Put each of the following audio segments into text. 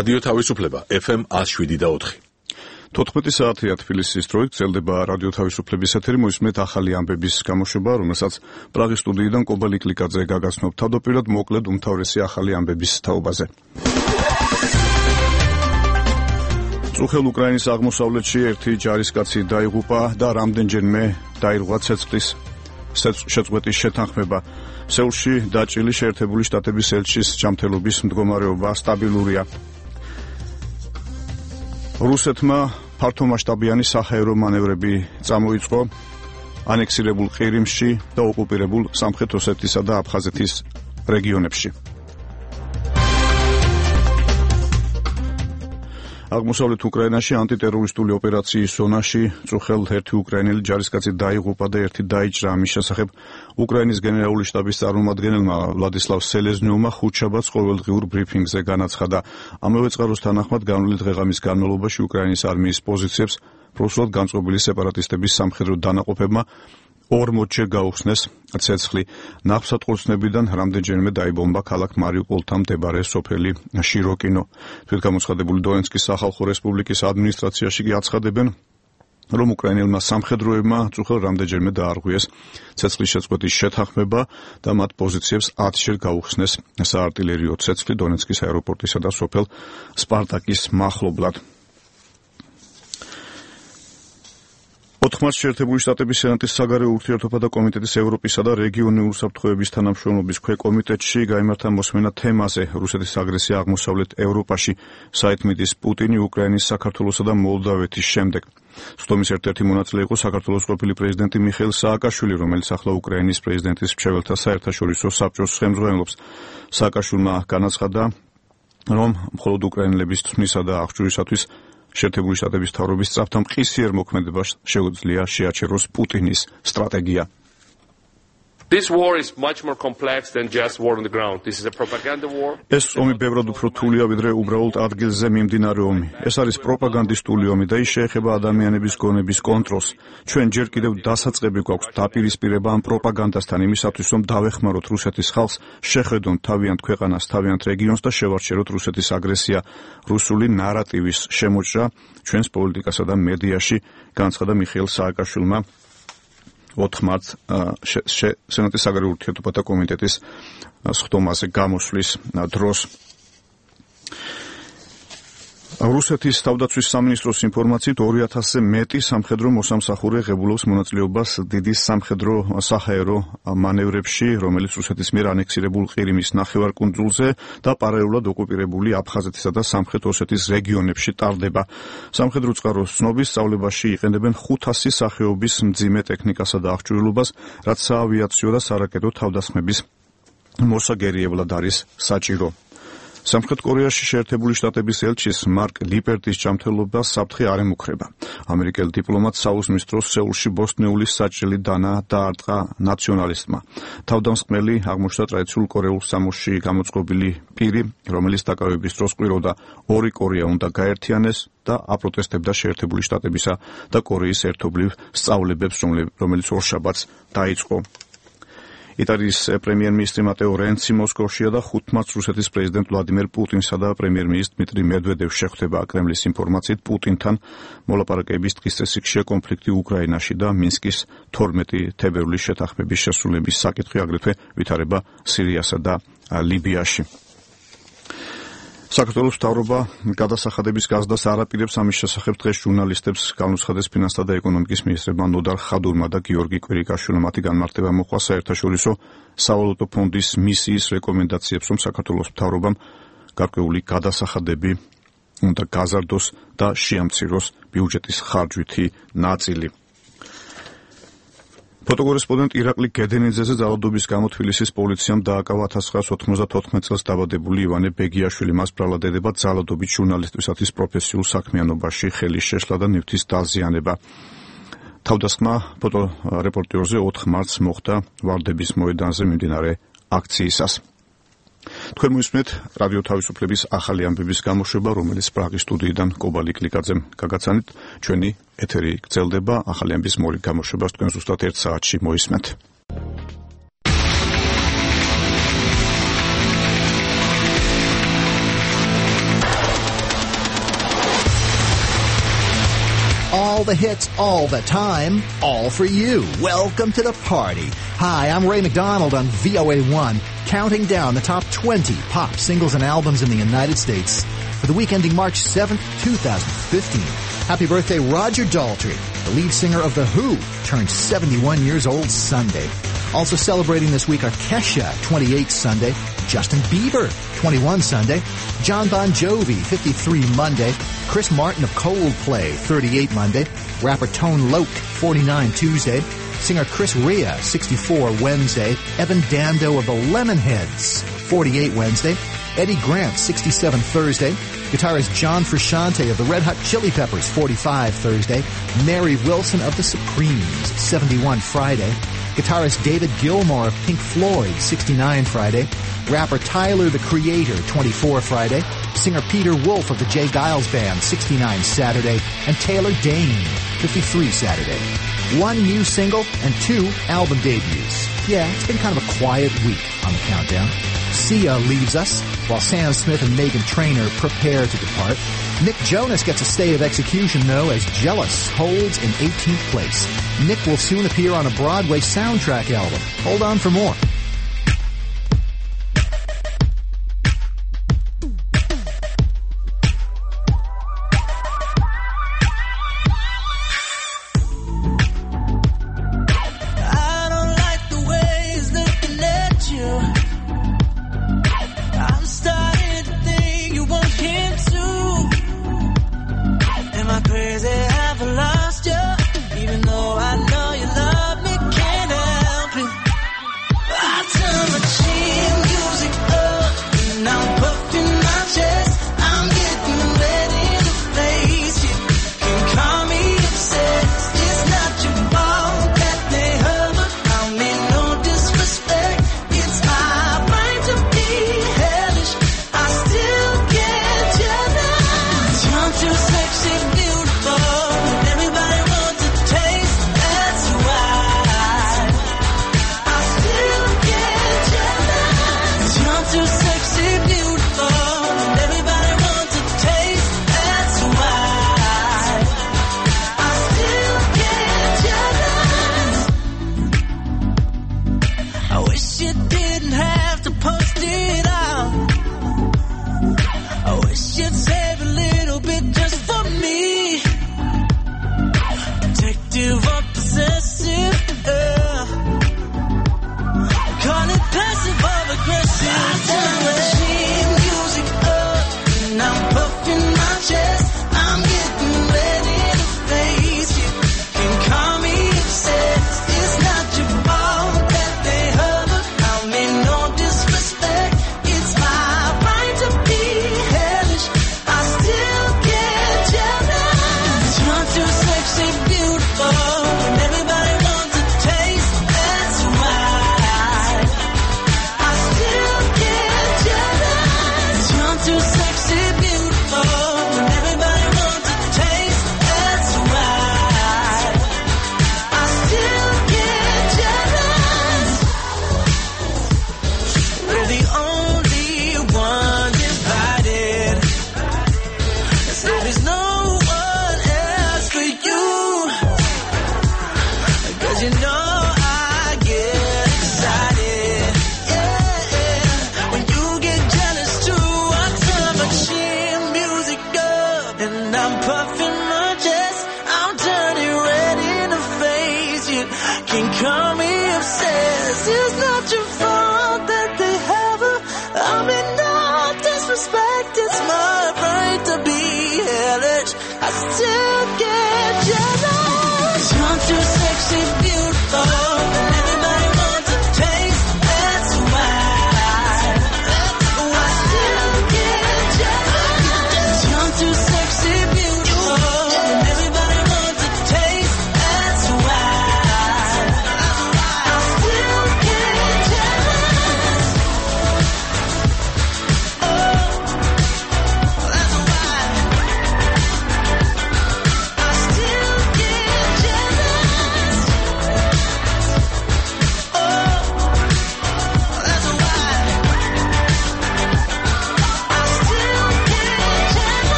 რადიო თავისუფლება FM 107.4. 14 საათია თბილისის დროით გრძელდება რადიო თავისუფლების ეთერი. მოისმენთ ახალი ამბების გამოშვება, რომელსაც პრაღის სტუდიიდან კობა ლიკლიკაძე გაგაცნობ თავდაპირველად მოკლედ უმთავრესი ახალი ამბების თაობაზე. წუხელ უკრაინის აღმოსავლეთში ერთი ჯარისკაცი დაიღუპა და რამდენჯერმე დაირღვა ცეცხლის შეწყვეტის შეთანხმება. სეულში დაჭრილი შეერთებული შტატების ელჩის ჯანმრთელობის მდგომარეობა სტაბილურია. რუსეთმა ფართომასშტაბიანი საჰაერო მანევრები წამოიწყო ანექსირებულ ყირიმში და ოკუპირებულ სამხრეთ ოსეთისა და აფხაზეთის რეგიონებში. აღმოსავლეთ უკრაინაში ანტიტერორისტული ოპერაციის ზონაში წუხელ ერთი უკრაინელი ჯარისკაცი დაიღუპა და ერთი დაიჭრა. ამის შესახებ უკრაინის გენერალური შტაბის წარმომადგენელმა ვლადისლავ სელეზნიუმმა ხუთშაბათს ყოველდღიურ ბრიფინგზე განაცხადა. ამავე წყაროს თანახმად განვლილი დღეღამის განმავლობაში უკრაინის არმიის პოზიციებს პროსულად განწყობილი სეპარატისტების სამხედრო დანაყოფებმა 40-ჯერ გაუხსნეს ცეცხლი. ნავსატყურძნებიდან რამდენჯერმე დაიბომბა ქალაქ მარიუპოლთან მდებარე სოფელი შიროკინო. თვითგამოცხადებული დონეცკის სახალხო რესპუბლიკის ადმინისტრაციაში კი აცხადებენ, რომ უკრაინელმა სამხედროებმა წუხელ რამდენჯერმე დაარღვიეს ცეცხლის შეწყვეტის შეთანხმება და მათ პოზიციებს 10-ჯერ გაუხსნეს საარტილერიო ცეცხლი დონეცკის აეროპორტისა და სოფელ სპარტაკის მახლობლად. 4 მარტს შეერთებული შტატების სენატის საგარეო ურთიერთობათა კომიტეტის ევროპისა და რეგიონული უსაფრთხოების თანამშრომლობის ქვეკომიტეტში გაიმართა მოსმენა თემაზე რუსეთის აგრესია აღმოსავლეთ ევროპაში. საერთმიდის პუტინი უკრაინის, საქართველოსა და მოლდავეთის შემდეგ. სხდომის ერთ-ერთი მონაწილე იყო საქართველოს ყოფილი პრეზიდენტი მიხეილ სააკაშვილი, რომელიც ახლა უკრაინის პრეზიდენტის მრჩეველთა საერთაშორისო საბჭოს ხელმძღვანელობს. სააკაშვილმა განაცხადა, რომ მხოლოდ უკრაინელების თმისა და აღჭურვისათვის შეერთებული შტატების მთავრობის სწრაფთან მყისიერ მოქმედებას შეუძლია შეაჩეროს პუტინის სტრატეგია. This war is much more complex than just war on the ground. This is a propaganda war. ეს ომი ბევრად უფრო რთულია, ვიდრე უბრალოდ ადგილზე მიმდინარე ომი. ეს არის პროპაგანდისტული ომი და ის შეეხება ადამიანების გონების კონტროლს. ჩვენ ჯერ კიდევ დასაწყები გვაქვს დაპირისპირება ამ პროპაგანდასთან იმისათვის, რომ დავეხმაროთ რუსეთის ხალხს, შეხედონ თავიანთ ქვეყანას, თავიანთ რეგიონს და შევარჩეროთ რუსეთის აგრესია. რუსული ნარატივის შემოჭრა ჩვენს პოლიტიკასა და მედიაში, განაცხადა მიხეილ სააკაშვილმა 4 მარტს სენატის საგარეო ურთიერთობათა კომიტეტის სხდომაზე გამოსვლის დროს. რუსეთის თავდაცვის სამინისტროს ინფორმაციით 2000-ზე მეტი სამხედრო მოსამსახურე ღებულობს მონაწილეობას დიდი სამხედრო საჰაერო მანევრებში, რომელიც რუსეთის მიერ ანექსირებულ ყირიმის ნახევარკუნძულზე და პარალელურად ოკუპირებული აფხაზეთისა და სამხრეთ ოსეთის რეგიონებში ტარდება. სამხედრო წყაროს ცნობის სწავლებაში იყენებენ 500 სახეობის მძიმე ტექნიკასა და აღჭურვილობას, რაც საავიაციო და სარაკეტო თავდასხმების მოსაგერიებლად არის საჭირო. სამხრეთ კორეაში შეერთებული შტატების ელჩის მარკ ლიპერტის ჯანმრთელობას საფრთხე არ ემუქრება. ამერიკელი დიპლომატ საუზმის დროს სეულში ბოსტნეულის საჭრელი დანა დაარტყა ნაციონალისტმა. თავდამსხმელი აღმოჩნდა ტრადიციულ კორეულ სამოსში გამოწყობილი პირი, რომელიც დაკავების დროს ყვიროდა ორი კორეა უნდა გაერთიანეს და აპროტესტებდა შეერთებული შტატებისა და კორეის ერთობლივ სწავლებებს, რომელიც ორშაბათს დაიწყო. იტალიის პრემიერ-მინისტრი მატეო რენცი მოსკოვშია და 5 მარტს რუსეთის პრეზიდენტ ვლადიმერ პუტინსა და პრემიერ-მინისტრ დმიტრი მედვედევს შეხვდება. კრემლის ინფორმაციით პუტინთან მოლაპარაკების დღის წესრიგშია კონფლიქტი უკრაინაში და მინსკის 12 თებერვლის შეთანხმების შესრულების საკითხი, აგრეთვე ვითარება სირიასა და ლიბიაში. საქართველოს მთავრობა გადასახადების გაზრდას არ აპირებს. ამის შესახებ დღეს ჟურნალისტებს განუცხადეს ფინანსთა და ეკონომიკის მინისტრებმა ნოდარ ხადურმა და გიორგი კვირიკაშვილმა. მათი განმარტება მოხდა საერთაშორისო სავალუტო ფონდის მისიის რეკომენდაციებს, რომ საქართველოს მთავრობამ გარკვეული გადასახადები უნდა გაზარდოს და შეამციროს ბიუჯეტის ხარჯვითი ნაწილი. ფოტოკორესპონდენტ ირაკლი გედენიძეზე ძალადობის გამო თბილისის პოლიციამ დააკავა 1994 წელს დაბადებული ივანე ბეგიაშვილი. მას ბრალად ედება ძალადობით ჟურნალისტისათვის პროფესიულ საქმიანობაში ხელის შეშლა და ნივთის დაზიანება. თავდასხმა ფოტორეპორტიორზე 4 მარტს მოხდა ვარდების მოედანზე მიმდინარე აქციისას. თქვენ მოისმენთ რადიო თავისუფლების ახალი ამბების გამოშვება, რომელიც პრაღის სტუდიიდან კობა ლიკლიკაძემ გაგაცანით. ჩვენი ეთერი გრძელდება. ახალი ამბების მორი გამოშვებას თქვენ ზუსტად 1 საათში მოისმენთ. All the hits, all the time, all for you. Welcome to the party. Hi, I'm Ray McDonald on VOA1, counting down the top 20 pop singles and albums in the United States for the week ending March 7th, 2015. Happy birthday, Roger Daltrey, the lead singer of The Who, turned 71 years old Sunday. Also celebrating this week are Kesha, 28 Sunday, Justin Bieber, 21 Sunday, John Bon Jovi, 53 Monday, Chris Martin of Coldplay, 38 Monday, rapper Tone Loc, 49 Tuesday, singer Chris Rea, 64 Wednesday, Evan Dando of the Lemonheads, 48 Wednesday, Eddie Grant, 67 Thursday, guitarist John Frusciante of the Red Hot Chili Peppers, 45 Thursday, Mary Wilson of the Supremes, 71 Friday, guitarist David Gilmour of Pink Floyd, 69 Friday, rapper Tyler, the Creator, 24 Friday, singer Peter Wolf of the Jay Giles Band, 69 Saturday, and Taylor Dane, 53 Saturday. One new single and 2 album debuts. Yeah, it's been kind of a quiet week on the countdown. Sia leaves us, while Sam Smith and Meghan Trainor prepare to depart. Nick Jonas gets a stay of execution, though, as Jealous holds in 18th place. Nick will soon appear on a Broadway soundtrack album. Hold on for more.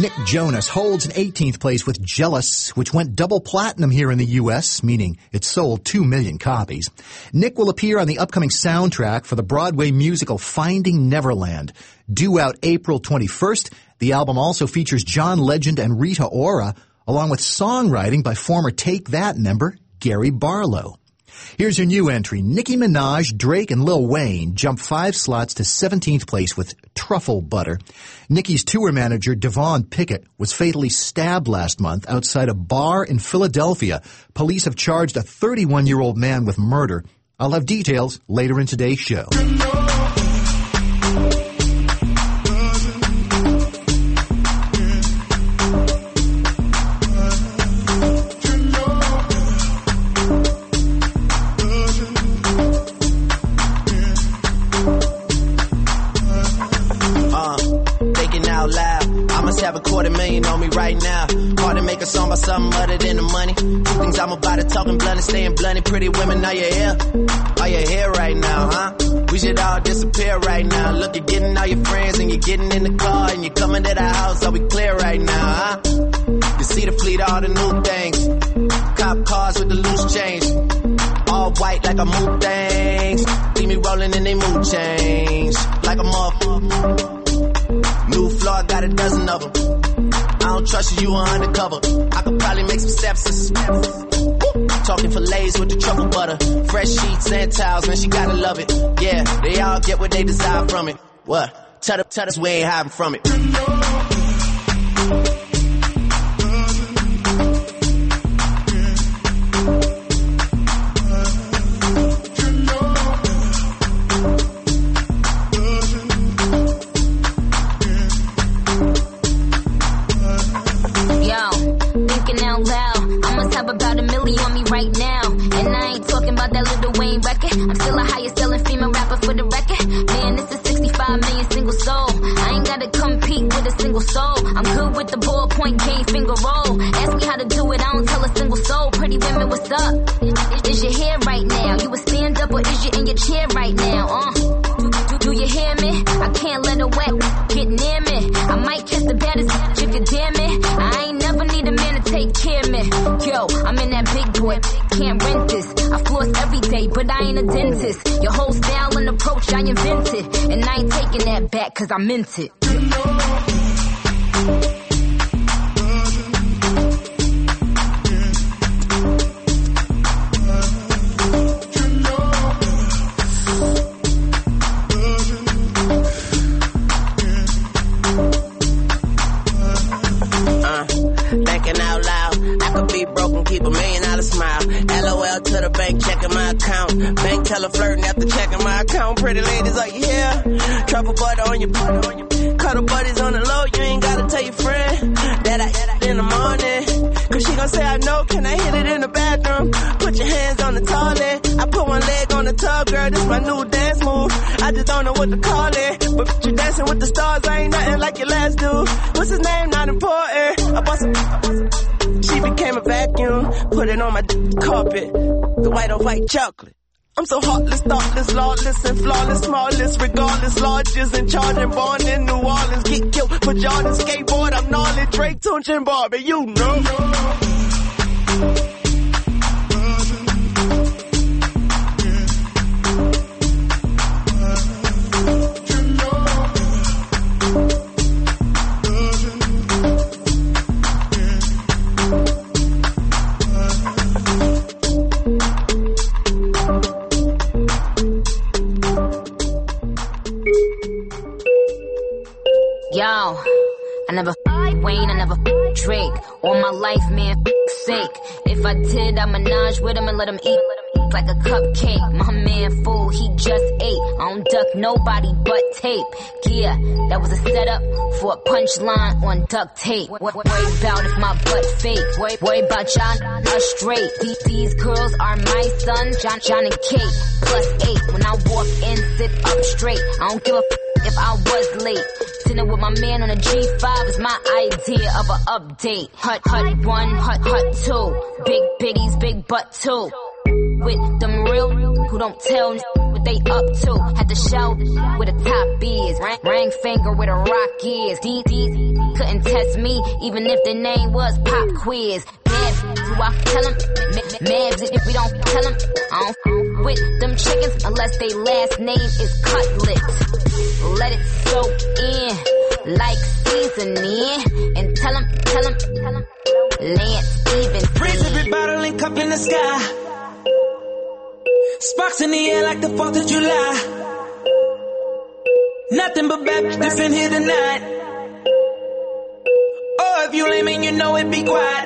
Nick Jonas holds an 18th place with Jealous, which went double platinum here in the U.S., meaning it sold 2 million copies. Nick will appear on the upcoming soundtrack for the Broadway musical Finding Neverland, due out April 21st. The album also features John Legend and Rita Ora, along with songwriting by former Take That member Gary Barlow. Here's your new entry. Nicki Minaj, Drake, and Lil Wayne jump 5 slots to 17th place with Truffle Butter. Nicki's tour manager, Devon Pickett, was fatally stabbed last month outside a bar in Philadelphia. Police have charged a 31-year-old man with murder. I'll have details later in today's show. Have $250,000 on me right now. Hard to make a song about something other than the money. 2 things I'm about to talking blunt and staying blunt. Pretty women, are you here? Are you here right now, huh? We should all disappear right now. Look, you're getting all your friends and you're getting in the car and you're coming to the house. Are we clear right now, huh? You see the fleet, all the new things. Cop cars with the loose change. All white like a mood things. See me rolling in they mood change. Like a motherfucker. New floor, I got a dozen of them. I don't trust you, you are undercover. I could probably make some sepsis. Talking fillets with the truffle butter. Fresh sheets and towels, man, she gotta love it. Yeah, they all get what they desire from it. What? Tell us we ain't hiding from it. Right now, and I ain't talking about that Lil Wayne record. I'm still a highest selling female rapper for the record. Man, this is 65 million single soul. I ain't gotta compete with a single soul. I'm good with the ballpoint game, finger roll. Ask me how to do it, I don't tell a single soul. Pretty women, what's up? Is your hair right now? You a stand up or is you in your chair right now? Do you hear me? I can't let a wet get near me. I might kiss the baddest bitch if you dare me. I ain't never need a man to take care of me. Yo, I'm in that big boy, can't rent this. I floss every day, but I ain't a dentist. Your whole style and approach I invented, and I ain't taking that back cause I meant it. Keep $1 million smile. LOL to the bank, checking my account. Bank teller flirting after checking my account. Pretty ladies, are you here? Truffle butter on your cuddle buddies on the low. You ain't gotta tell your friend that I in the morning. Cause she gon' say I know, can I hit it in the bathroom? Put your hands on the toilet. I put one leg on the tub, girl, this my new dance move. I just don't know what to call it. But you dancing with the stars, I ain't nothing like your last dude. What's his name? Not important. I bought some. She became a vacuum, put it on my carpet, the white on white chocolate. I'm so heartless, thoughtless, lawless, and flawless, smallest, regardless, largest, in charge and born in New Orleans. Get killed for Jordan, skateboard, I'm gnarly, Drake, Tunch, and Barbie, you know. Yo, I never Wayne, I never Drake. All my life, man, sake. If I did, I menage with him and let him eat like a cupcake. My man fool, he just ate. I don't duck nobody but tape. Yeah, that was a setup for a punchline on duct tape. Worry about if my butt fake. Worry about John are straight. These girls are my sons, John and Kate. +8. When I walk in, sit up straight. I don't give a if I was late. Dinner with my man on a G5 is my idea of an update. Hut 1, hut 2. Big bitties, big butt 2. With them real who don't tell with what they up to. Had to show where the top is. Ring finger where the rock is. These couldn't test me, even if the name was Pop Quiz. Mad, do I tell them? Mad if we don't tell them. I don't with them chickens unless they last name is Cutlet. Let it soak in like seasoning. And tell them, Lance Stevens. Raise every bottle and cup in the sky. Sparks in the air like the 4th of July. Nothing but bad bitches in here tonight. Oh, if you lame and you know it, be quiet.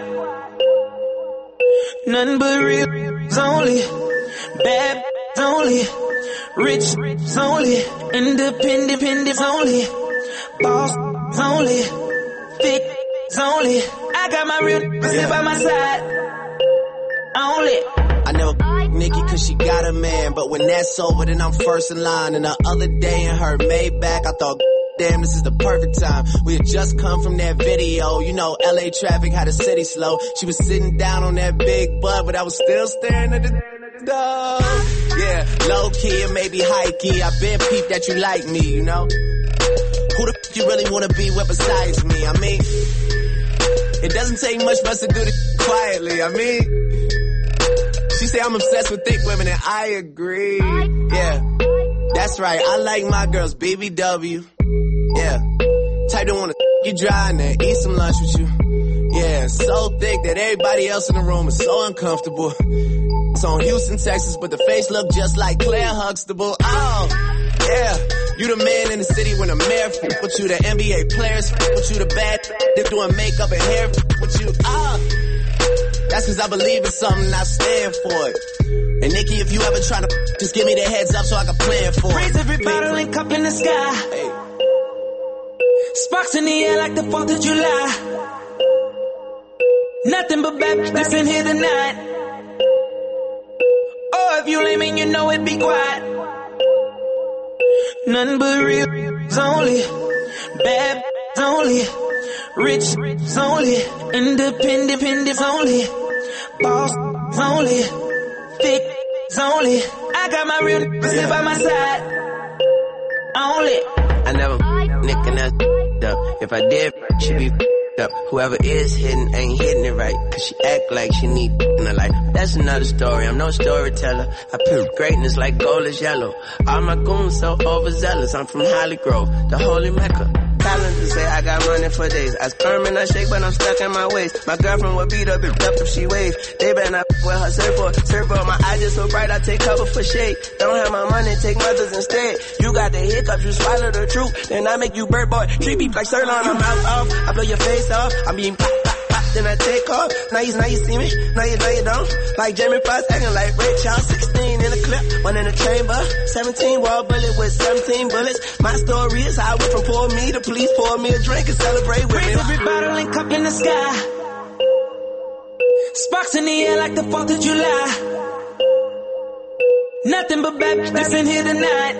Nothing but real only. Bad only. Rich only. Independent only. Boss only. Thick only. I got my real sit by my side. Only. I never Nikki cause she got a man, but when that's over then I'm first in line. And the other day in her Maybach I thought, damn, this is the perfect time. We had just come from that video, you know, LA traffic had the city slow. She was sitting down on that big butt, but I was still staring at the dog. Yeah, low key and maybe high key. I been peeped that you like me, you know. Who the f you really wanna be with besides me? I mean, it doesn't take much for us to do this quietly. I mean, she say I'm obsessed with thick women and I agree. Yeah, that's right. I like my girls BBW. Yeah, type that wanna you dry and then eat some lunch with you. Yeah, so thick that everybody else in the room is so uncomfortable. It's on Houston, Texas, but the face look just like Claire Huxtable. Oh, yeah. You the man in the city when the mayor f*** with you, the NBA players f*** with you, the bad they're doing makeup and hair f*** with you. That's cause I believe in something, I stand for it. And Nikki, if you ever try to just give me the heads up so I can plan for it. Raise every bottle and cup in the sky. Hey. Sparks in the air like the 4th of July. Nothing but bad bitches in here tonight. Oh, if you lame and you know it, be quiet. Nothing but real only. Bad only. Rich only. Independent only. Boss only. Thick only. I got my real sit by my side. Only. I never nickin' that up. If I did, she be up. Whoever is hitting ain't hitting it right. Cause she act like she need in her life. That's another story, I'm no storyteller. I put greatness like gold is yellow. All my goons so overzealous. I'm from Holly Grove, the holy Mecca. Calendar say I got money for days. I sperm and I shake, but I'm stuck in my waist. My girlfriend will beat up if she wave. They better not with her surfboard. My eyes just so bright, I take cover for shade. Don't have my money, take mothers instead. You got the hiccups, you swallow the truth. Then I make you bird boy. Treat me like sirloin, I'm mouth off. I blow your face off. I'm being pop, then I take off. Now you see me, now you don't. Like Jamie Foxx, acting like Ray Charles. 16 in a clip, 1 in a chamber. 17 wall bullet with 17 bullets. My story is how I went from poor me to please pour me a drink and celebrate with me. Raise every bottle and cup in the sky. Sparks in the air like the 4th of July. Nothing but bad bitches in here tonight.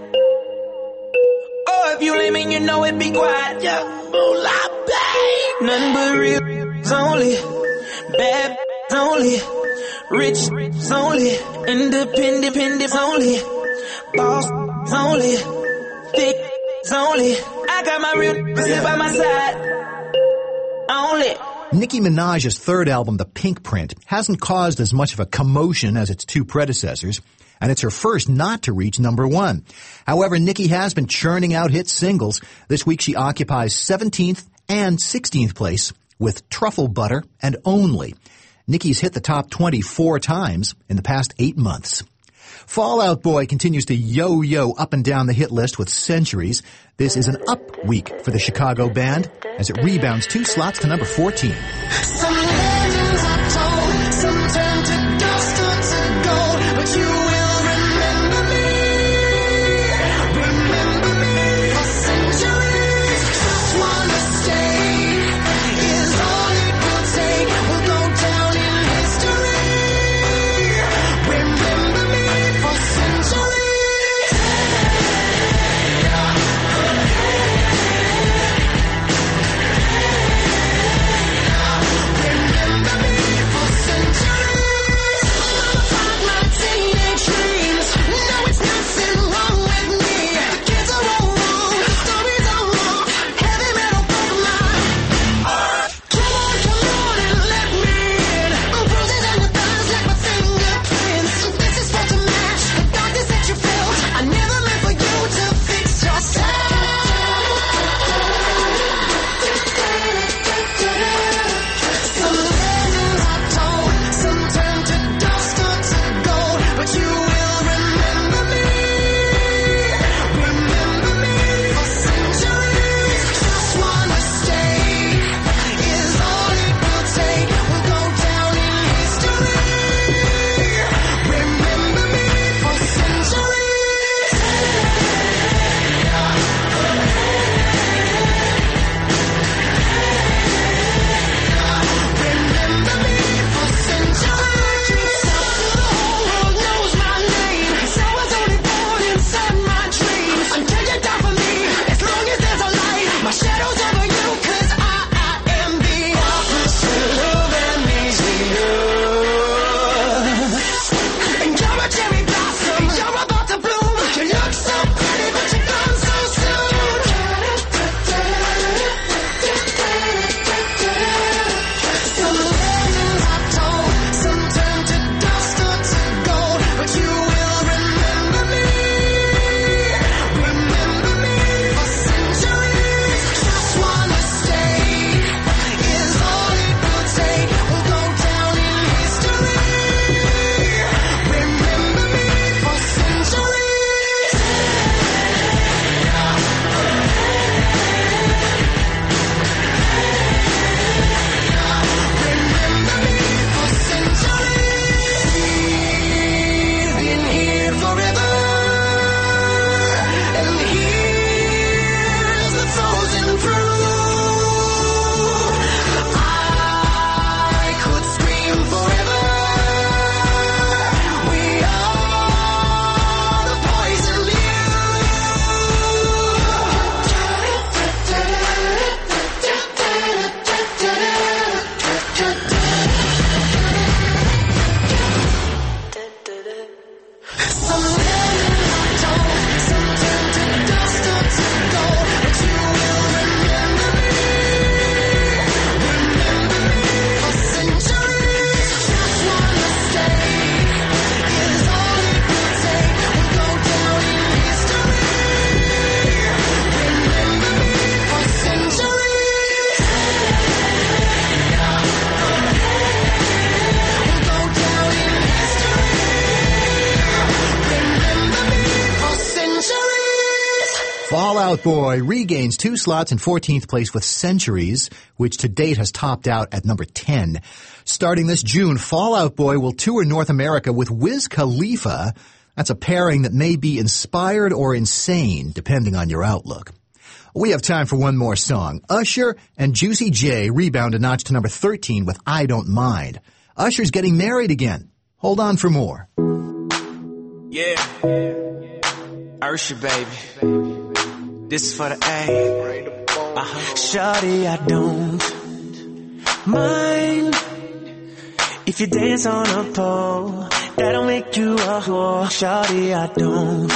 Oh, if you lame and you know it, be quiet. Yeah, moolah, babe. Nothing but real only. Bad only. Rich only. Independent only. Boss only. Thick only. I got my real sit by my side. Only. Nicki Minaj's third album, The Pink Print, hasn't caused as much of a commotion as its two predecessors, and it's her first not to reach number 1. However, Nicki has been churning out hit singles. This week she occupies 17th and 16th place with Truffle Butter and Only. Nicki's hit the top 24 times in the past 8 months. Fall Out Boy continues to yo-yo up and down the hit list with Centuries. This is an up week for the Chicago band as it rebounds 2 slots to number 14. Some legends are told, some turn to dust or to gold, but you will remember me for centuries. Just one mistake is all it will take. We'll go down in history. Remember me for centuries. Remember been here forever. And here's the frozen proof. I could scream forever. We are the poison Fall Out Boy regains 2 slots in 14th place with Centuries, which to date has topped out at number 10. Starting this June, Fall Out Boy will tour North America with Wiz Khalifa. That's a pairing that may be inspired or insane, depending on your outlook. We have time for one more song. Usher and Juicy J rebound a notch to number 13 with I Don't Mind. Usher's getting married again. Hold on for more. Yeah. Usher, baby. This is for the A. Shawty, I don't mind if you dance on a pole. That'll make you a whore. Shawty, I don't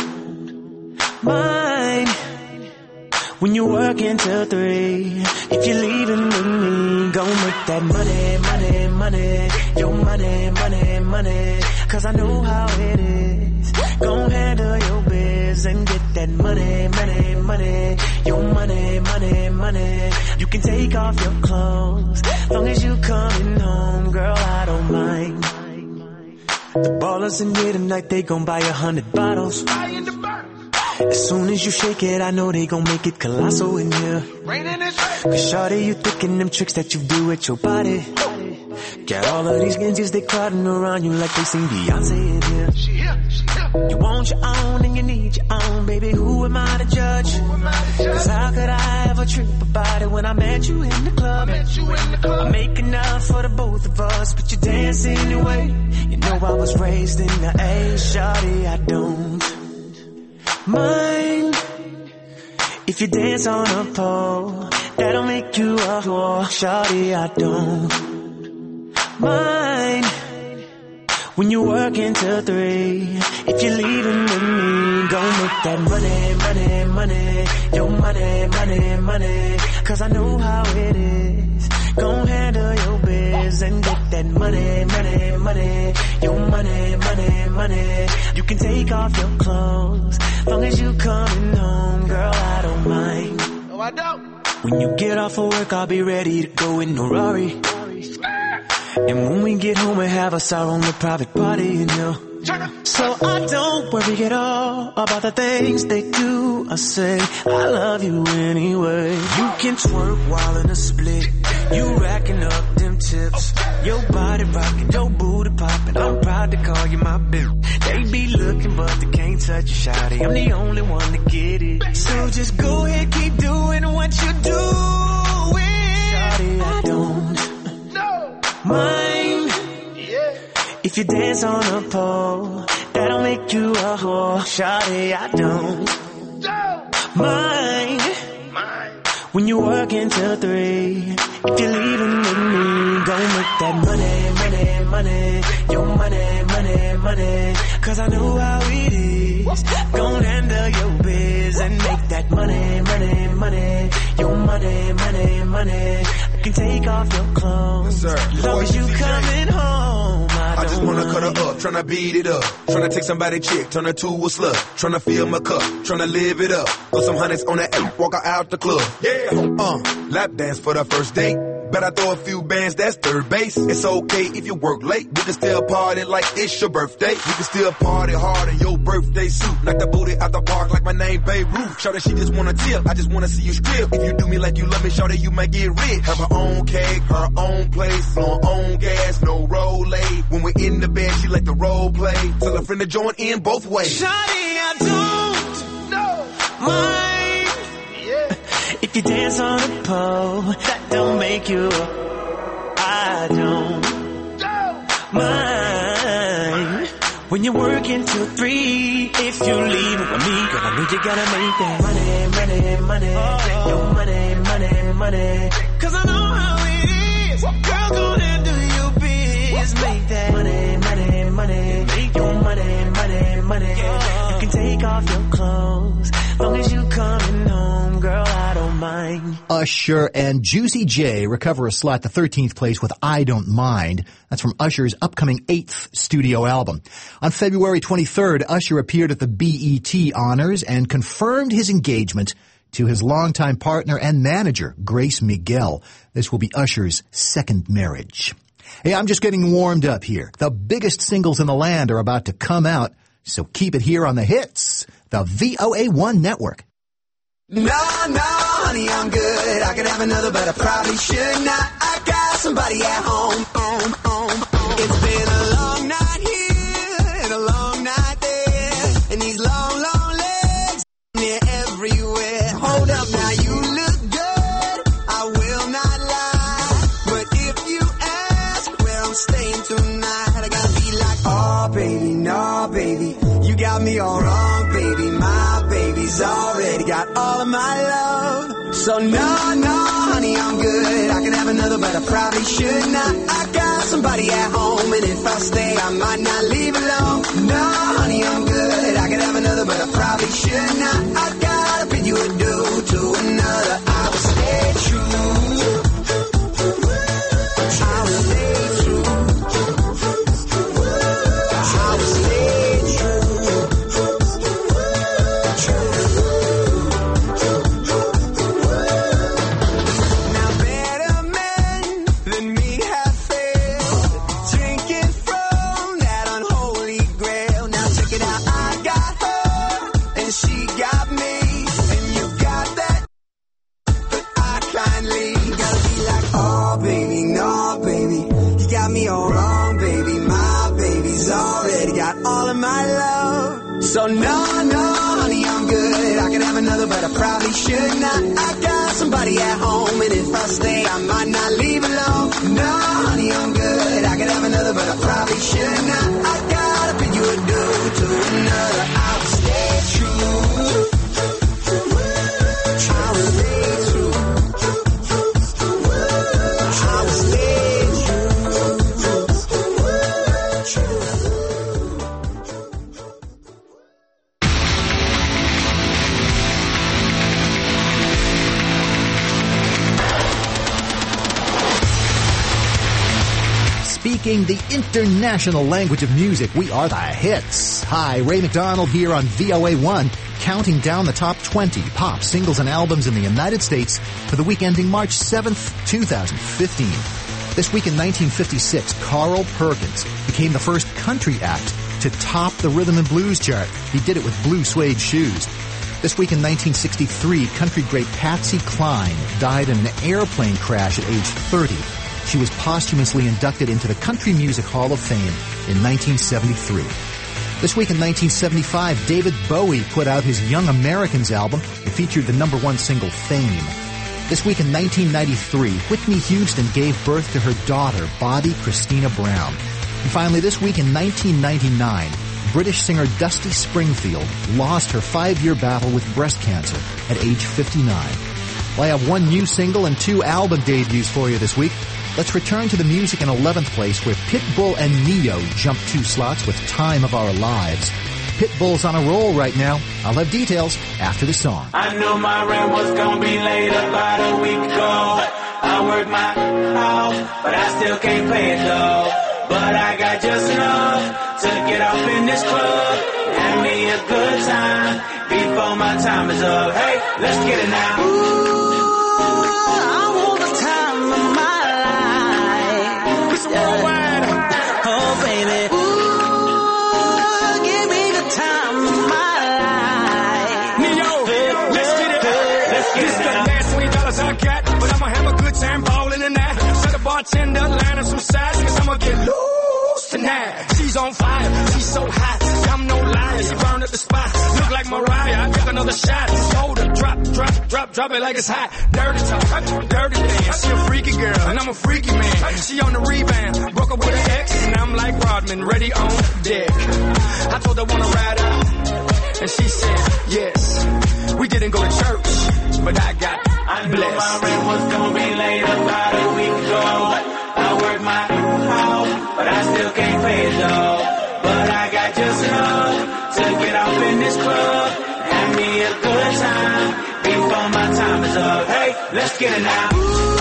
mind when you work until 3. If you're leaving with me, go make that money, money, money. Your money, money, money. Cause I know how it is. Go handle your biz and get that money, money, money. Your money, money, money. You can take off your clothes, long as you coming home, girl, I don't mind. The ballers in here tonight, they gon' buy 100 bottles. As soon as you shake it, I know they gon' make it colossal in here. Cause shawty, you thinking them tricks that you do with your body. Got all of these ninjas, they crowding around you like they sing Beyonce in here. You want your own and you need your own, baby, who am I to judge? Cause how could I ever trip about it when I met you in the club? I make enough for the both of us, but you dance anyway. You know I was raised in the A. Shawty, I don't mind if you dance on a pole. That'll make you a whore. Shawty, I don't mind when you work until 3. If you're leaving with me, go make that money, money, money. Your money, money, money. Cause I know how it is. Go handle your biz and get that money, money, money. Your money, money, money. You can take off your clothes, long as you coming home, girl, I don't mind. No, I don't. When you get off of work, I'll be ready to go in a Rari. And when we get home, we have us our own private party, you know. So I don't worry at all about the things they do or say. I love you anyway. You can twerk while in a split. You racking up them tips. Your body rocking, your booty popping. I'm proud to call you my bitch. They be looking but they can't touch you, shawty. I'm the only one to get it. So just go ahead, keep doing what you're doing. Shawty, I don't mind if you dance on a pole. That'll make you a whore. Shawty, I don't mind when you work until 3. If you're leaving with me, go make that money, money, money. Your money, money, money. Cause I know how it is. Go handle your biz and make that money, money, money. Your money, money, money. You can take off your clothes, as long as you coming home. I just wanna cut her up, tryna beat it up. Tryna take somebody chick, turn her to a slut. Tryna fill my cup, tryna live it up. Put some hundreds on the 8, walk her out the club. Yeah, lap dance for the first date. Bet I throw a few bands, that's third base. It's okay if you work late. We can still party like it's your birthday. We can still party hard in your birthday suit. Knock the booty out the park like my name Babe Ruth. Shout that she just wanna tip, I just wanna see you strip. If you do me like you love me, shout that you might get rich. Have her own cake, her own place, on own gas, no roll late. When we're in the bed, she like the role play. Tell a friend to join in both ways. Shawty, I don't mind if you dance on a pole. That don't make you. I don't mind when you're working till 3. If you leave with me, girl, I know you gotta make that money, money, money. Your money, money, money. 'Cause I know how it is. Girl, go ahead, do your biz. Make that money, money, money. Make your money, money, money. You can take off your clothes, long as you coming home, girl, I don't mind. Usher and Juicy J recover a slot to 13th place with I Don't Mind. That's from Usher's upcoming 8th studio album. On February 23rd, Usher appeared at the BET Honors and confirmed his engagement to his longtime partner and manager, Grace Miguel. This will be Usher's second marriage. Hey, I'm just getting warmed up here. The biggest singles in the land are about to come out, so keep it here on The Hits, the VOA1 network. No, honey, I'm good. I could have another, but I probably should not. I got somebody at home. It's been a long night here and a long night there, and these long, long legs near everywhere. Hold up, now you look good. I will not lie, but if you ask where I'm staying tonight, I gotta be like, oh baby, no baby, you got me all wrong, baby. My baby's already got all of my love. So no, honey, I'm good. I can have another, but I probably should not. I got somebody at home, and if I stay, I might not leave alone. No, honey, I'm good. I can have another, but I probably should not. I gotta bid you adieu to another. I will stay true. I will stay true. I will stay true. Now better men than me have failed, drinking from that unholy grail. Now check it out, I got her and she got me, and you got that, but I kindly gotta be like, oh baby, no baby, you got me all wrong, baby. My baby's already got all of my love. So no, honey, I'm good. I could have another, but I probably should not. I got somebody at home, and if I stay, I might not leave alone. No, honey, I'm good. I could have another, but I probably should not. I gotta bid you adieu to another. I will stay true. I will stay true. I will stay true. Speaking the international language of music, we are The Hits. Hi, Ray McDonald here on VOA1, counting down the top 20 pop singles and albums in the United States for the week ending March 7th, 2015. This week in 1956, Carl Perkins became the first country act to top the rhythm and blues chart. He did it with blue suede shoes. This week in 1963, country great Patsy Cline died in an airplane crash at age 30. She was posthumously inducted into the Country Music Hall of Fame in 1973. This week in 1975, David Bowie put out his Young Americans album. It featured the #1 single, Fame. This week in 1993, Whitney Houston gave birth to her daughter, Bobby Christina Brown. And finally, this week in 1999, British singer Dusty Springfield lost her 5-year battle with breast cancer at age 59. Well, I have 1 new single and 2 album debuts for you this week. Let's return to the music in 11th place, where Pitbull and Neo jumped 2 slots with Time of Our Lives. Pitbull's on a roll right now. I'll have details after the song. I knew my rent was gonna be late about a week ago. I worked my house, but I still can't pay it though. But I got just enough to get off in this club. Have me a good time before my time is up. Hey, let's get it now. Ooh, I want the time of my a shot, soda, drop it like it's hot. Dirty talk, dirty dance. She a freaky girl, and I'm a freaky man. She on the rebound, broke up with her ex, and I'm like Rodman, ready on deck. I told her wanna ride out, and she said yes. We didn't go to church, but I got I knew my rent was gonna be late about a week ago. I worked my house, but I still can't pay it though. But I got just enough to get off in this club. Have me a good time before my time is up. Hey, let's get it now.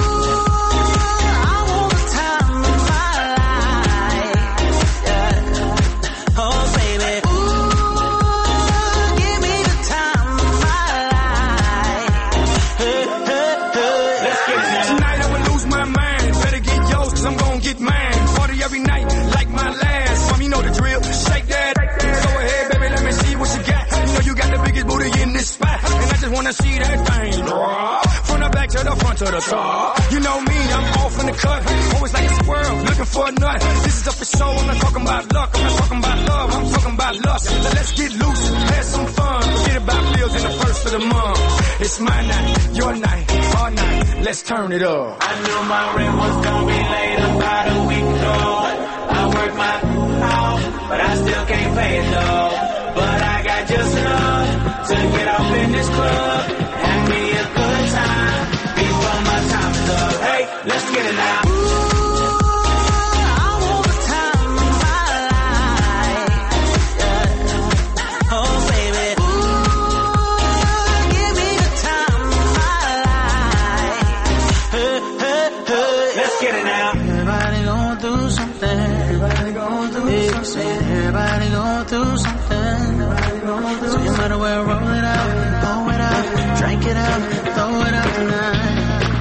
Every night, like my last. Mom, you know the drill. Shake that. Go ahead, baby, let me see what you got. You know you got the biggest booty in this spot. And I just wanna see that thing drop. From the back to the front to the top. You know me, I'm off in the cut. Always like a squirrel, looking for a nut. This is up for show, I'm not talking about luck. I'm not talking about love, I'm talking about lust. So let's get loose, have some fun. Forget about bills in the first of the month. It's my night, your night, our night. Let's turn it up. I knew my rent was gonna be late about a week ago. I work my house, but I still can't pay it though. But I got just enough to get off in this club. Have me a good time before my time is up. Hey, let's get it now. Everybody going through something. So you might as well roll it out, blow it out, drink it out, throw it out tonight.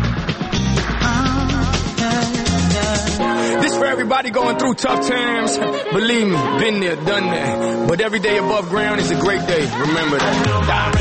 This for everybody going through tough times. Believe me, been there, done that. But every day above ground is a great day. Remember that.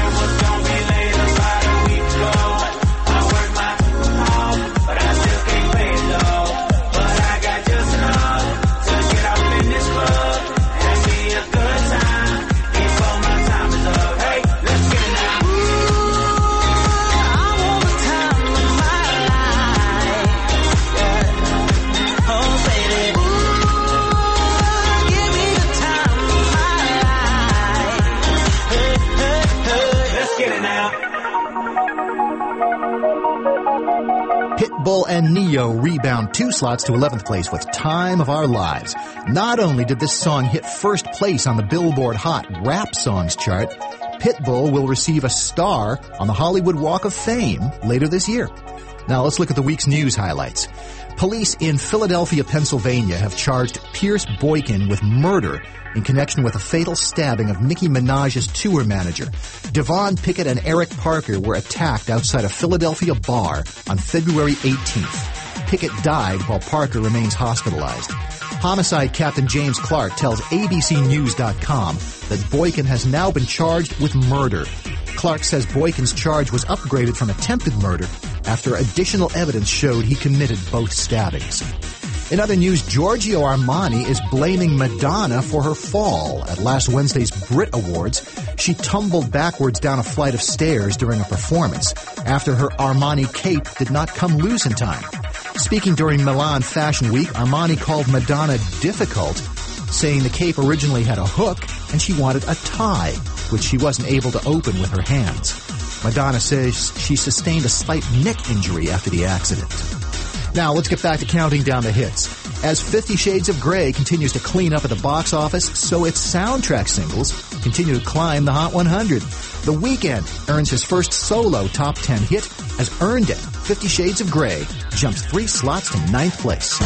Pitbull and Neo rebound 2 slots to 11th place with Time of Our Lives. Not only did this song hit first place on the Billboard Hot Rap Songs chart, Pitbull will receive a star on the Hollywood Walk of Fame later this year. Now let's look at the week's news highlights. Police in Philadelphia, Pennsylvania have charged Pierce Boykin with murder in connection with a fatal stabbing of Nicki Minaj's tour manager. Devon Pickett and Eric Parker were attacked outside a Philadelphia bar on February 18th. Pickett died while Parker remains hospitalized. Homicide Captain James Clark tells ABCNews.com that Boykin has now been charged with murder. Clark says Boykin's charge was upgraded from attempted murder after additional evidence showed he committed both stabbings. In other news, Giorgio Armani is blaming Madonna for her fall at last Wednesday's Brit Awards. She tumbled backwards down a flight of stairs during a performance after her Armani cape did not come loose in time. Speaking during Milan Fashion Week, Armani called Madonna difficult, saying the cape originally had a hook and she wanted a tie, which she wasn't able to open with her hands. Madonna says she sustained a slight neck injury after the accident. Now, let's get back to counting down the hits. As 50 Shades of Grey continues to clean up at the box office, so its soundtrack singles continue to climb the Hot 100. The Weeknd earns his first solo top 10 hit as Earned It. 50 Shades of Grey jumps 3 slots to 9th place.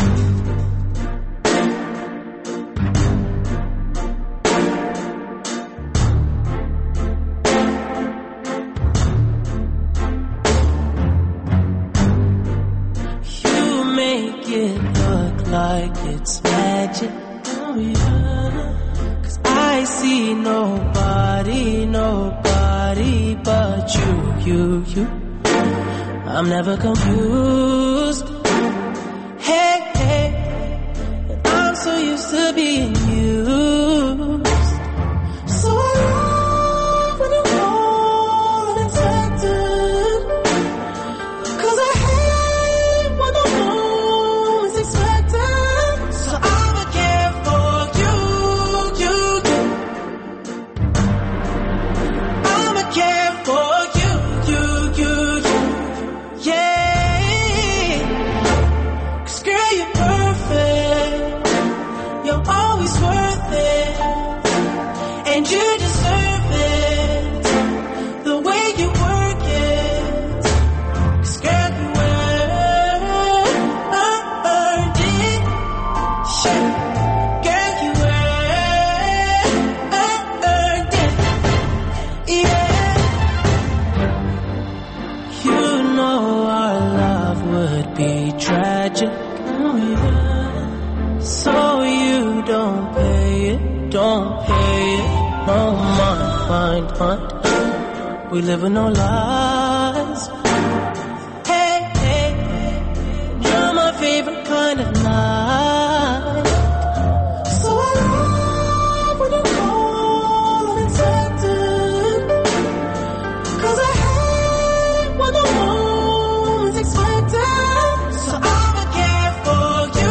Like it's magic, oh yeah. 'Cause I see nobody but you. I'm never confused. Hey, and I'm so used to being used. So I love when you and you deserve it. The way you work it, 'cause girl, you earned it. Shit, girl, you earned it. Yeah, you know our love would be tragic. Oh yeah, so you don't pay it. Don't pay it, oh mind. We live with no lies. Hey, you're my favorite kind of night. So I love when you call unexpected, 'cause I hate when the one's expected. So I'ma care for you.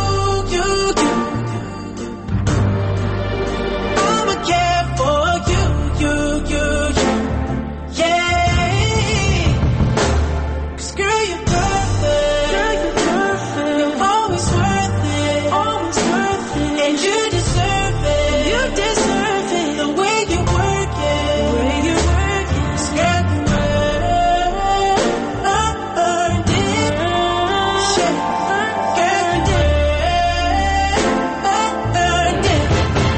Care for you, yeah. 'Cause girl, you're perfect. You're always worth it. And you deserve it. The way you work it. 'Cause girl, you earned it. Shit, girl, you earned it.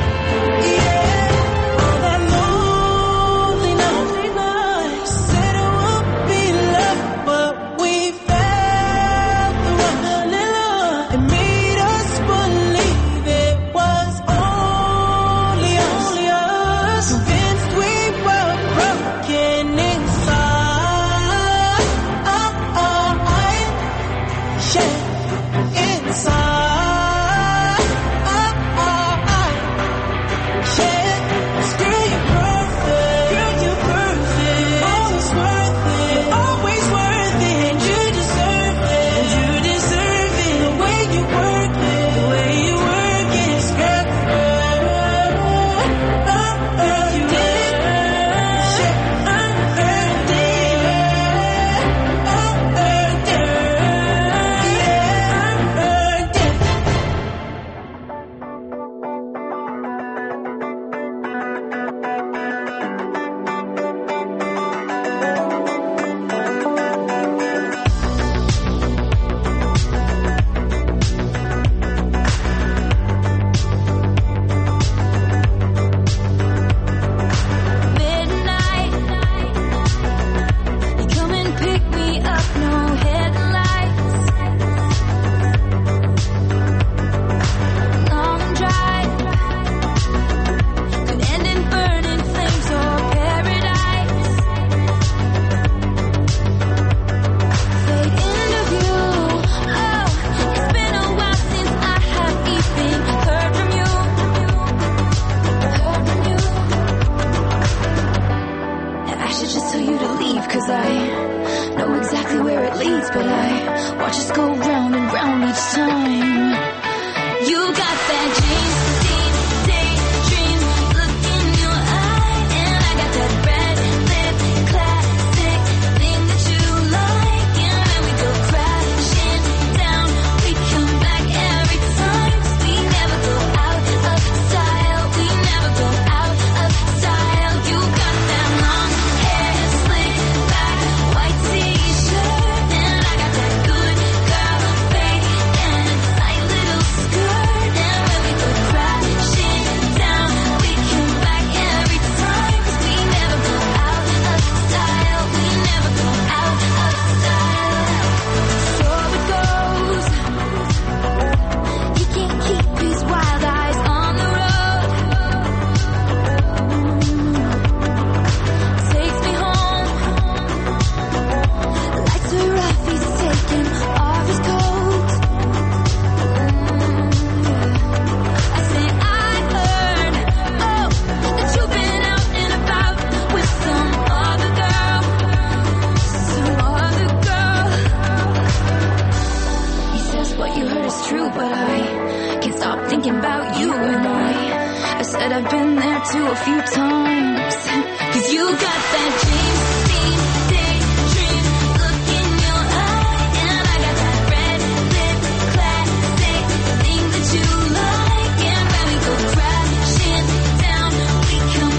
I've been there too a few times. 'Cause you got that dream scene, daydream look in your eye. And I got that red lip classic thing that you like. And when we go crashing down, we come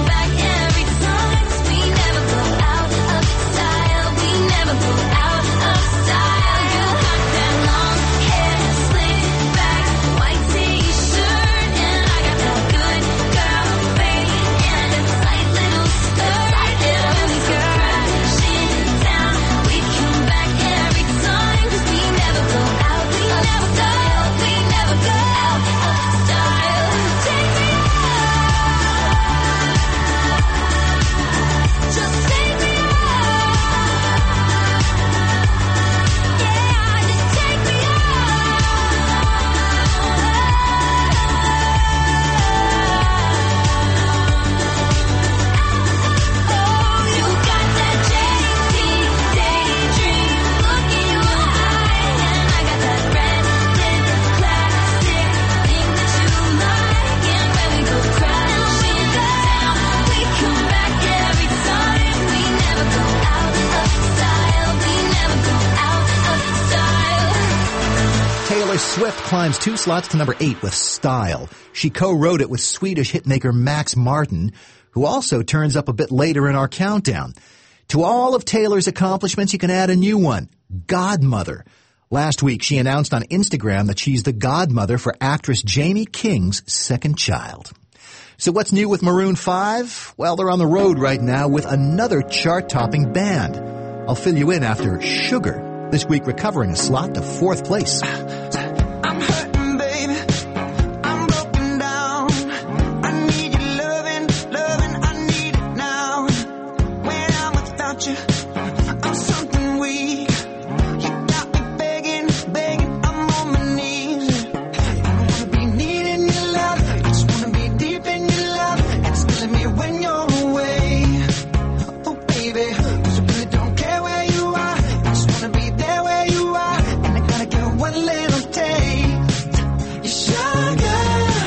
Swift climbs 2 slots to number 8 with Style. She co-wrote it with Swedish hitmaker Max Martin, who also turns up a bit later in our countdown. To all of Taylor's accomplishments, you can add a new one, Godmother. Last week, she announced on Instagram that she's the godmother for actress Jamie King's second child. So what's new with Maroon 5? Well, they're on the road right now with another chart-topping band. I'll fill you in after Sugar, this week recovering a slot to 4th place. I'm hurting, baby. I'm broken down. I need your loving, I need it now. When I'm without you, I'm something weak. You got me begging, I'm on my knees. I don't wanna be needing your love, I just wanna be deep in your love. And it's killing me when you're away. Oh, baby, 'cause I really don't care where you are. I just wanna be there where you are. And I gotta get one little taste. Your sugar,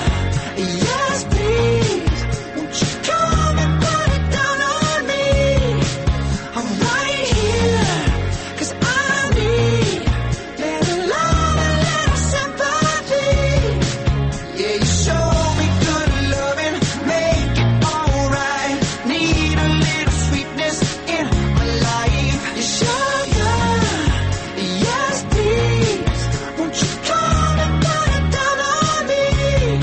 yes please. Won't you come and put it down on me? I'm right here, 'cause I need little love and little sympathy. Yeah, you show me good loving, make it alright. Need a little sweetness in my life. Your sugar, yes please. Won't you come and put it down on me?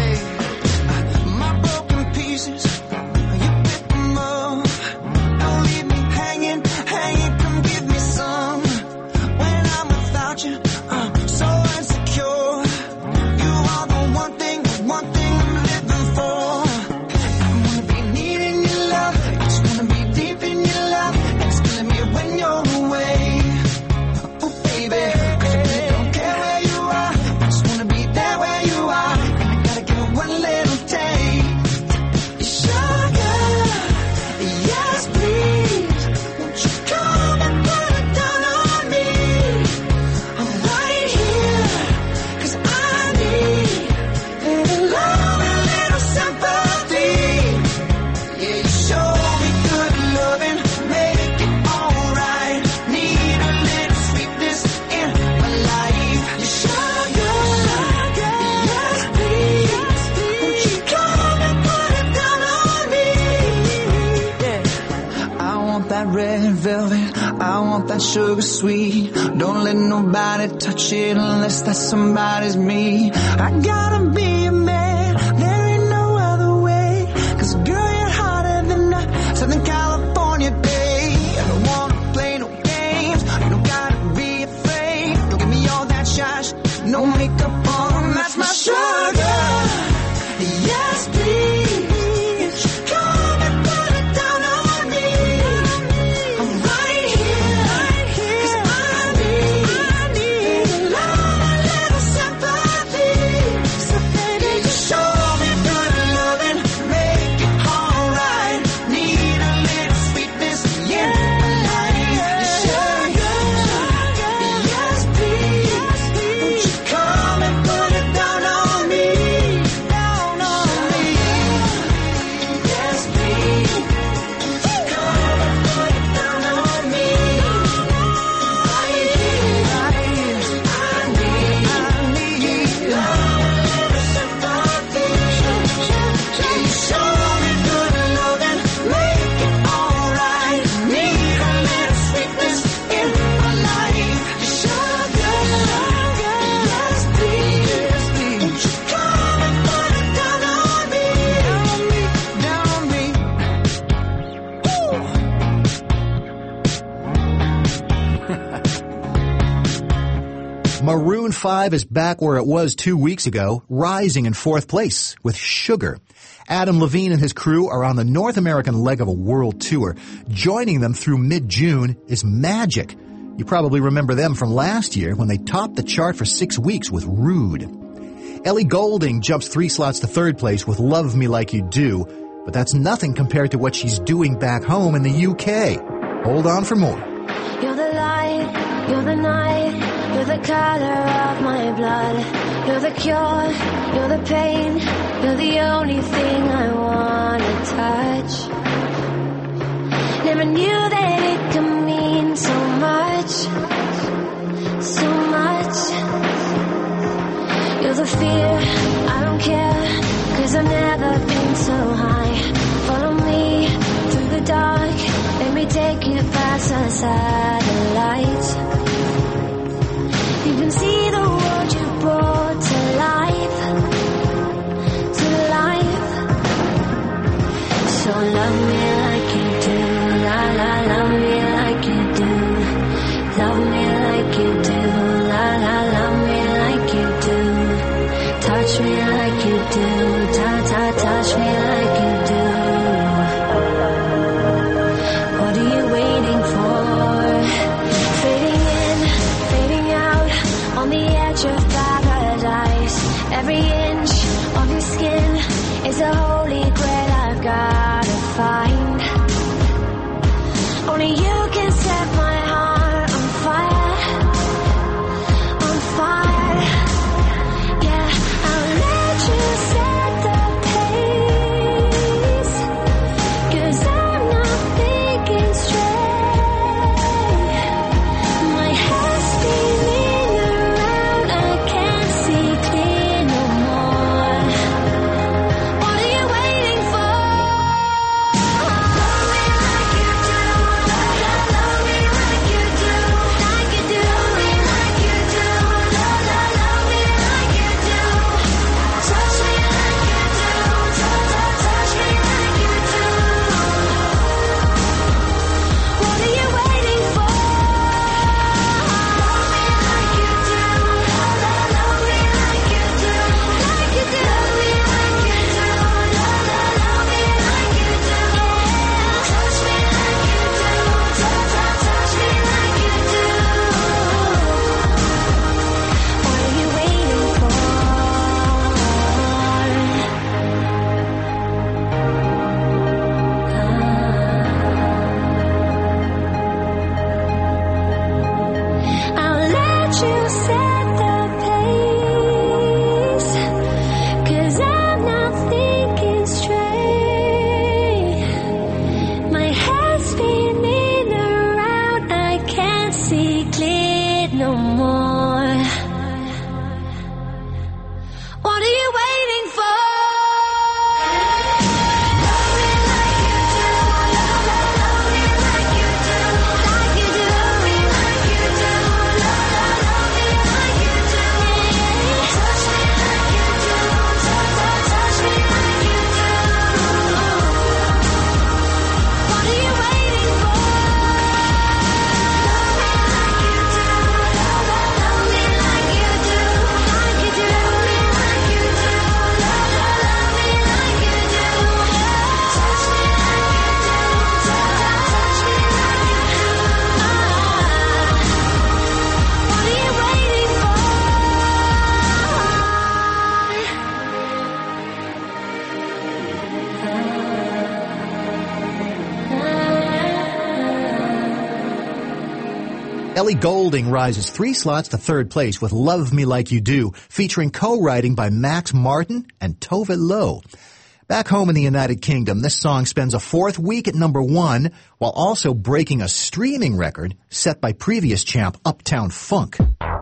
Hey, my broken pieces, you pick them up. Don't leave me hanging, come give me some. When I'm without you, I'm so insecure. You are the one thing I'm living for. I wanna be needing your love, I just wanna be deep in your love. And it's killing me when you're away. Oh baby, 'cause I really don't care where you are. I just wanna be there where you are. And I gotta get one little taste. Your sugar, yes please. Won't you come and put it down on me? I'm right here, 'cause I need little love and little sympathy. Yeah, you show me good loving, make it alright. Need a little sweetness in my life. Your sugar, yes please. Won't you come and put it down on me? Yeah. I want that red velvet, I want that sugar sweet. Don't let nobody touch it unless that somebody's me. I gotta be a man, there ain't no other way. 'Cause girl, you're hotter than a Southern California day. I don't wanna play no games, you don't gotta be afraid. Don't give me all that shash, no makeup on, that's my sugar. Yes please, come and put it down on me. I'm right here, 'cause I need little love and little sympathy. Yeah, you show me good loving, make it alright. Need a little sweetness in my life. Your sugar, yes please. Won't you come and put it down on me? Down on me. Yes please. Come and put it down on me. Right here, I need love and little sympathy. Yeah, you show me good loving, make it alright. Need a little sweetness in my life. Your sugar, yes please. Won't you come and put it down on me? Down on me. Maroon 5 is back where it was 2 weeks ago, rising in 4th place with Sugar. Adam Levine and his crew are on the North American leg of a world tour. Joining them through mid-June is Magic. You probably remember them from last year when they topped the chart for 6 weeks with Rude. Ellie Goulding jumps 3 slots to 3rd place with Love Me Like You Do, but that's nothing compared to what she's doing back home in the UK. Hold on for more. You're the light, you're the night, you're the color of my blood. You're the cure, you're the pain, you're the only thing I wanna touch. Never knew that it could mean so much, so much. So love me like you do, la la, love me like you do. Love me like you do, la la, love me like you do. Touch me like you do, touch me like you do. What are you waiting for? Fading in, fading out, on the edge of paradise. Every inch of your skin is a holy grail I've gotta find. Only you can set my heart on fire, on fire. Yeah, I'll let you set the pace, 'cause I'm not thinking straight. My head's spinning around, I can't see clear no more. What are you waiting for? Love me like you do, love me like you do, like you do, me like you do, love me like you do. Touch me like you do, touch me like you do. What are you waiting for? Love me like you do, love me like you do, like you do, me like you do, love me like you do. Touch me like you do, touch me like you do. What are you waiting for? I'll let you set the pace, 'cause I'm not thinking straight. My head's spinning around, I can't see clear no more. What are you waiting for? Love me like you do, love me like you do, like you do, me like you do, love me like you do. Touch me like you do, touch me like you do. What are you waiting for? Love me like you do, love me like you do, like you do, me like you do, love me like you do. Touch me like you do, touch me like you do. What are you waiting for? Ellie Goulding rises 3 slots to third place with Love Me Like You Do, featuring co-writing by Max Martin and Tove Lo. Back home in the United Kingdom, this song spends a 4th week at number 1, while also breaking a streaming record set by previous champ Uptown Funk.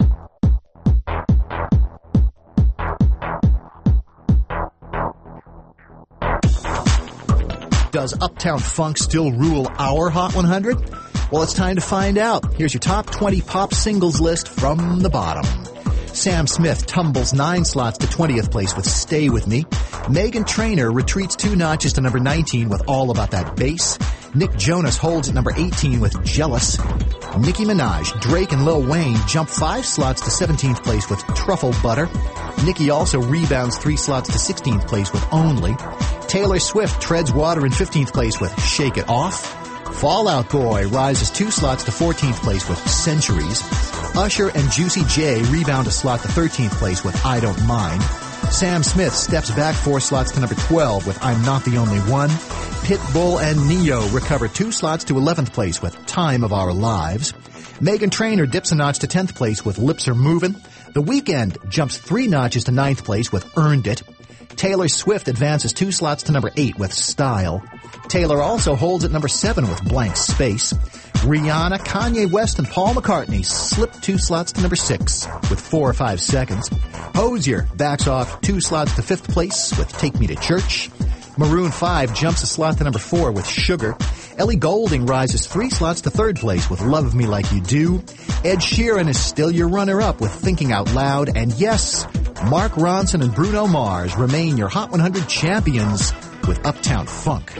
Does Uptown Funk still rule our Hot 100? Well, it's time to find out. Here's your top 20 pop singles list from the bottom. Sam Smith tumbles 9 slots to 20th place with Stay With Me. Meghan Trainor retreats 2 notches to number 19 with All About That Bass. Nick Jonas holds at number 18 with Jealous. Nicki Minaj, Drake, and Lil Wayne jump 5 slots to 17th place with Truffle Butter. Nicki also rebounds 3 slots to 16th place with Only. Taylor Swift treads water in 15th place with Shake It Off. Fall Out Boy rises 2 slots to 14th place with Centuries. Usher and Juicy J rebound a slot to 13th place with I Don't Mind. Sam Smith steps back 4 slots to number 12 with I'm Not the Only One. Pitbull and Neo recover 2 slots to 11th place with Time of Our Lives. Meghan Trainor dips a notch to 10th place with Lips Are Movin'. The Weeknd jumps 3 notches to 9th place with Earned It. Taylor Swift advances 2 slots to number 8 with Style. Taylor also holds at number 7 with Blank Space. Rihanna, Kanye West, and Paul McCartney slip 2 slots to number 6 with 4 or 5 seconds. Hozier backs off 2 slots to 5th place with Take Me to Church. Maroon 5 jumps a slot to number 4 with Sugar. Ellie Goulding rises 3 slots to 3rd place with Love Me Like You Do. Ed Sheeran is still your runner-up with Thinking Out Loud. And yes, Mark Ronson and Bruno Mars remain your Hot 100 champions with Uptown Funk.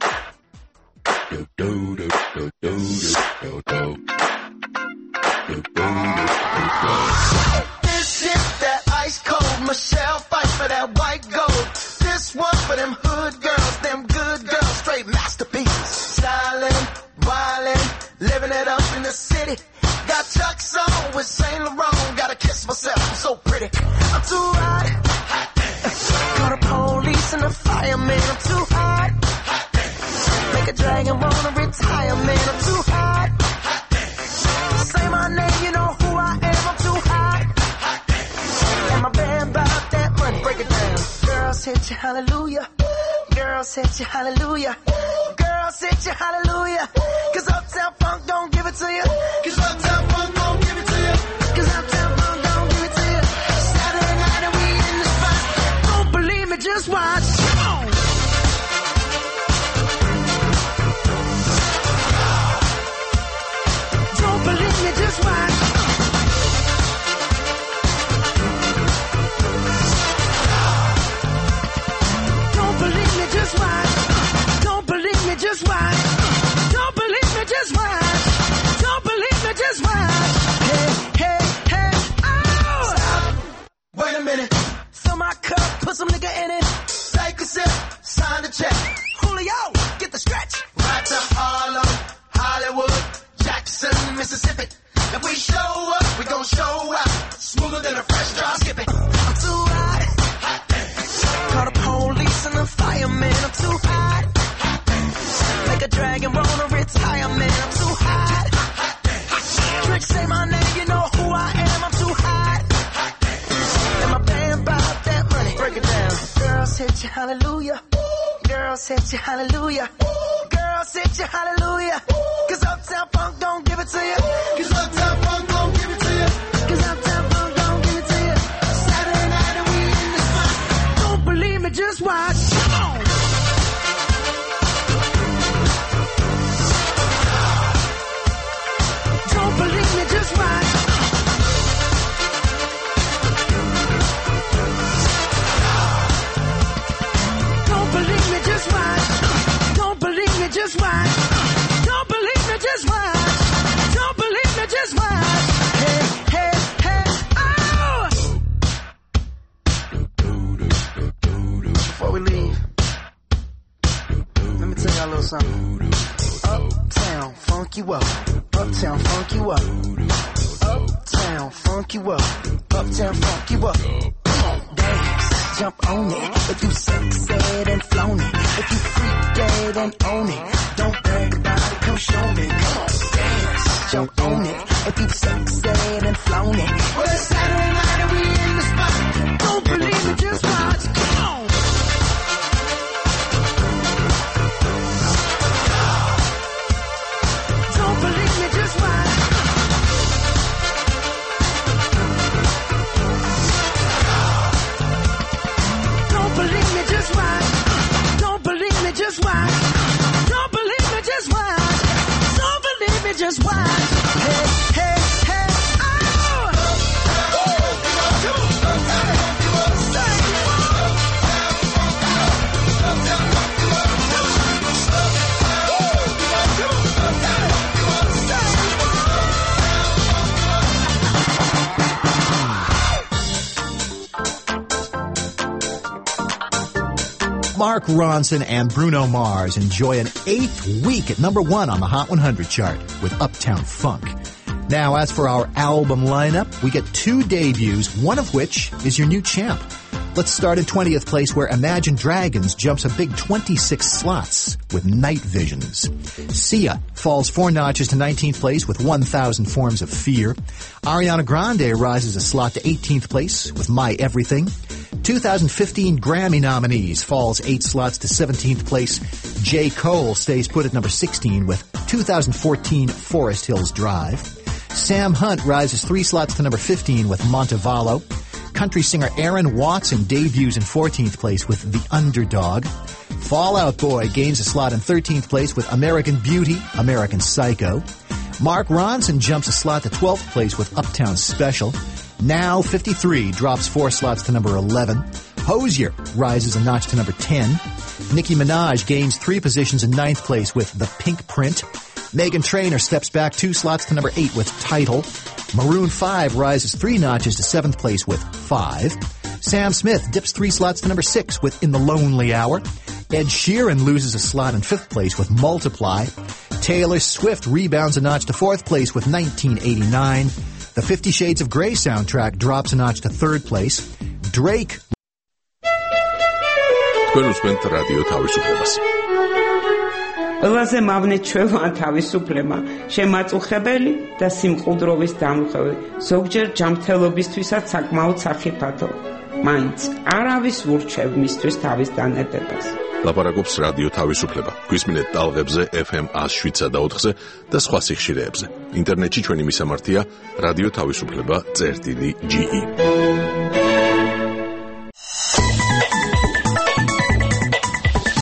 This is that ice cold Michelle fight for that white gold. This one for them hood girls, them good girls, straight masterpieces. Stylin', wildin', living it up in the city. Got Chuck's on with Saint Laurent. Gotta kiss myself, I'm so pretty. I'm too hot. Call the police and the fireman. I'm too hot. Make a dragon wanna retire, man. I'm too hot. Say my name, you know who I am. I'm too hot. And my band bought that money. Break it down. Girls hit you, hallelujah. Girls hit you, hallelujah. Girls hit you, hallelujah. Cause Uptown Funk don't give it to you. Cause Uptown Funk don't give it to you. Cause Uptown Funk don't give it to you. Saturday night and we in the spot. Don't believe me, just watch. Come on. Don't believe me, just watch. Don't believe me, just watch. Don't believe me, just watch. Don't believe me, just watch. Don't believe me, just watch. Hey, hey, hey, oh! Stop. Wait a minute. Fill my cup, put some nigga in it. Take a sip, sign the check. Julio, get the stretch. Right to Harlem, Hollywood, Jackson, Mississippi. If we show up, we gon' show out. Smoother than a fresh drop. Skip it. I'm too hot. Call the police and the fireman. I'm too hot. Make a dragon wanna retire, man. I'm too hot. Trick say my name, you know who I am. I'm too hot. And my band bought that money. Break it down. Girls hit you, hallelujah. Girls hit you, hallelujah. Girls hit you, hallelujah. Cause Uptown Funk don't give it to you. Cause Uptown Funk don't give it to you. Cause Uptown Funk don't give it to you. Saturday night and we in the spot. Don't believe me, just watch. Come on. Don't believe me, just watch. Don't believe me, just watch. Don't believe me, just watch. Don't believe me, just watch. Don't believe me, just watch. Hey, hey, hey, oh! Before we leave, let me tell y'all a little something. Uptown, funk you up. Uptown, funk you up. Uptown, funk you up. Uptown, funk you up. Come on, dance, jump on it. If you sexed and flown it. If you freak dead and own it. Don't brag about it, come show me. Come on, dance, jump on it. If you sexed and flown it. Well, it's Saturday night and we in the spot. Don't believe me, just watch. Come on. Don't believe me, just watch. Don't believe me, just watch. Don't believe me, just watch. Don't believe me, just watch. Don't believe me, just watch. Hey, hey, hey, oh! Mark Ronson and Bruno Mars enjoy an 8th week at number 1 on the Hot 100 chart with Uptown Funk. Now, as for our album lineup, we get 2 debuts, one of which is your new champ. Let's start in 20th place, where Imagine Dragons jumps a big 26 slots with Night Visions. Sia falls 4 notches to 19th place with 1,000 Forms of Fear. Ariana Grande rises a slot to 18th place with My Everything. 2015 Grammy nominees falls 8 slots to 17th place. J. Cole stays put at number 16 with 2014 Forest Hills Drive. Sam Hunt rises 3 slots to number 15 with Montevallo. Country singer Aaron Watson debuts in 14th place with The Underdog. Fall Out Boy gains a slot in 13th place with American Beauty, American Psycho. Mark Ronson jumps a slot to 12th place with Uptown Special. Now 53 drops 4 slots to number 11. Hozier rises a notch to number 10. Nicki Minaj gains 3 positions in 9th place with The Pink Print. Meghan Trainor steps back 2 slots to number 8 with Title. Maroon 5 rises 3 notches to 7th place with 5. Sam Smith dips 3 slots to number 6 with In the Lonely Hour. Ed Sheeran loses a slot in 5th place with Multiply. Taylor Swift rebounds a notch to 4th place with 1989. The 50 Shades of Grey soundtrack drops a notch to 3rd place. Drake თქვენუსმენთ რადიო თავისუფლებას. ყველაზე მავნე ჩვევაა თავისუფლება, შემაწუხებელი და სიმყუდროვის დამხევი, ზოგჯერ ჯანმრთელობისთვისაც საკმაოდ სახიფათო. მაინც არავის ურჩევ მისთვის თავის დანებებას. ლაპარაკობს რადიო თავისუფლება. გვისმინეთ ტალღებზე FM 107.4-ზე და სხვა სიხშირეებზე. ინტერნეტში ჩვენი მისამართია რადიო თავისუფლება.ge